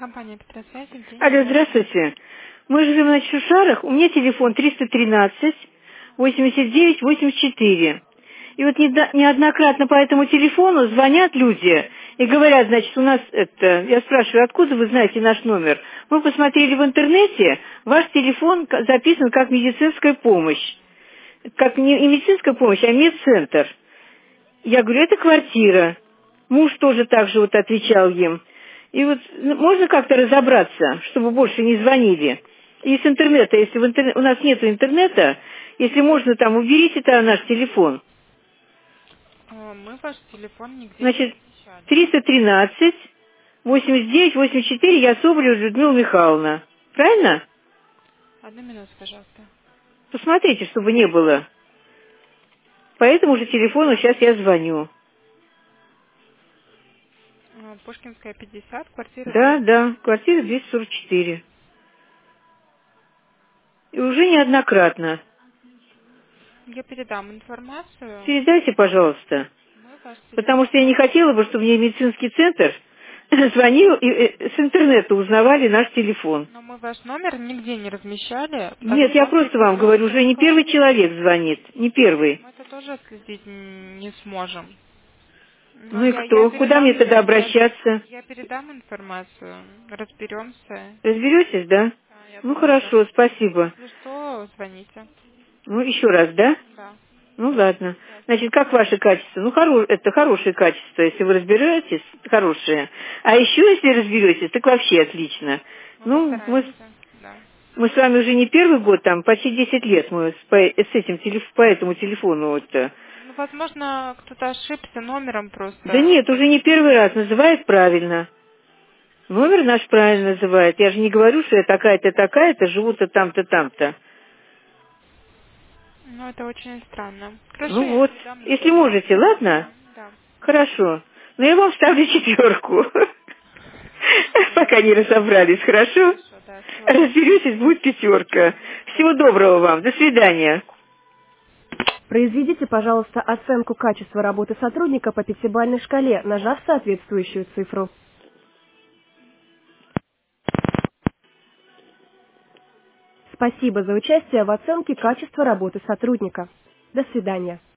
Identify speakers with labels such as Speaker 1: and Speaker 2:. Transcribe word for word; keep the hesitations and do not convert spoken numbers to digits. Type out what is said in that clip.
Speaker 1: Компания Петросвязи, в день
Speaker 2: Алло,
Speaker 1: связи.
Speaker 2: здравствуйте. Мы живем на Чешарах. У меня телефон триста тринадцать восемьдесят девять восемьдесят четыре. И вот недо- неоднократно по этому телефону звонят люди и говорят, значит, у нас это... Я спрашиваю, откуда вы знаете наш номер? Мы посмотрели в интернете, ваш телефон ка- записан как медицинская помощь. Как не не медицинская помощь, а медцентр. Я говорю, это квартира. Муж тоже так же вот отвечал им. И вот ну, можно как-то разобраться, чтобы больше не звонили. И с интернета, если в интерне- у нас нет интернета, если можно там, уберите там наш телефон.
Speaker 1: Э, Мы ваш телефон нигде не
Speaker 2: Значит,
Speaker 1: размещали.
Speaker 2: триста тринадцать восемьдесят девять восемьдесят четыре я Соболева Людмила Михайловна. Правильно?
Speaker 1: Одну минуту, пожалуйста.
Speaker 2: Посмотрите, чтобы не было. По этому же телефону сейчас я звоню.
Speaker 1: Э, Пушкинская, пятьдесят, квартира
Speaker 2: Да,
Speaker 1: двести
Speaker 2: да,
Speaker 1: сорок
Speaker 2: квартира
Speaker 1: четыре.
Speaker 2: двести сорок четыре. И уже неоднократно.
Speaker 1: Я передам информацию.
Speaker 2: Передайте, пожалуйста.
Speaker 1: Мы ваш
Speaker 2: Потому
Speaker 1: телефон
Speaker 2: что я не
Speaker 1: можем...
Speaker 2: хотела бы, чтобы мне медицинский центр звонил и э, с интернета узнавали наш телефон.
Speaker 1: Но мы ваш номер нигде не размещали.
Speaker 2: Нет, я
Speaker 1: Он
Speaker 2: просто вам
Speaker 1: прикреплен
Speaker 2: говорю, уже не
Speaker 1: только...
Speaker 2: первый человек звонит, не первый.
Speaker 1: Мы это тоже отследить н- не сможем. Но
Speaker 2: Ну и
Speaker 1: я, я
Speaker 2: кто? Куда мне
Speaker 1: передам,
Speaker 2: тогда
Speaker 1: я,
Speaker 2: обращаться?
Speaker 1: я передам информацию, разберемся.
Speaker 2: Разберетесь, да?
Speaker 1: Да, я
Speaker 2: Ну
Speaker 1: думаю,
Speaker 2: хорошо,
Speaker 1: так.
Speaker 2: спасибо.
Speaker 1: Если что, звоните.
Speaker 2: Ну еще раз, да?
Speaker 1: Да,
Speaker 2: Ну ладно.
Speaker 1: ясно.
Speaker 2: Значит, как ваше качество? Ну, хоро... это хорошее качество, если вы разбираетесь, хорошее. А еще, если разберетесь, так вообще отлично.
Speaker 1: Мы
Speaker 2: Ну, мы,
Speaker 1: постараемся, да.
Speaker 2: мы с вами уже не первый год, там, почти десять лет мы с, по, с этим телеф... по этому телефону вот. э.
Speaker 1: Ну, возможно, кто-то ошибся номером
Speaker 2: Да
Speaker 1: просто.
Speaker 2: нет, уже не первый раз, называет правильно. Номер наш правильно называет. Я же не говорю, что я такая-то, такая-то, живу-то там-то, там-то.
Speaker 1: Ну, это очень странно. Хорошо,
Speaker 2: Ну
Speaker 1: я
Speaker 2: вот,
Speaker 1: передам
Speaker 2: если можете,
Speaker 1: информацию.
Speaker 2: ладно?
Speaker 1: Да, да.
Speaker 2: Хорошо. Но я вам ставлю четверку.
Speaker 1: Хорошо.
Speaker 2: Пока не разобрались, хорошо?
Speaker 1: Хорошо, да, всего доброго.
Speaker 2: Разберетесь, будет пятерка.
Speaker 1: Мгм,
Speaker 2: Всего
Speaker 1: спасибо.
Speaker 2: доброго вам. До свидания. Произведите, пожалуйста, оценку качества работы сотрудника по пятибалльной шкале, нажав соответствующую цифру. Спасибо за участие в оценке качества работы сотрудника. До свидания.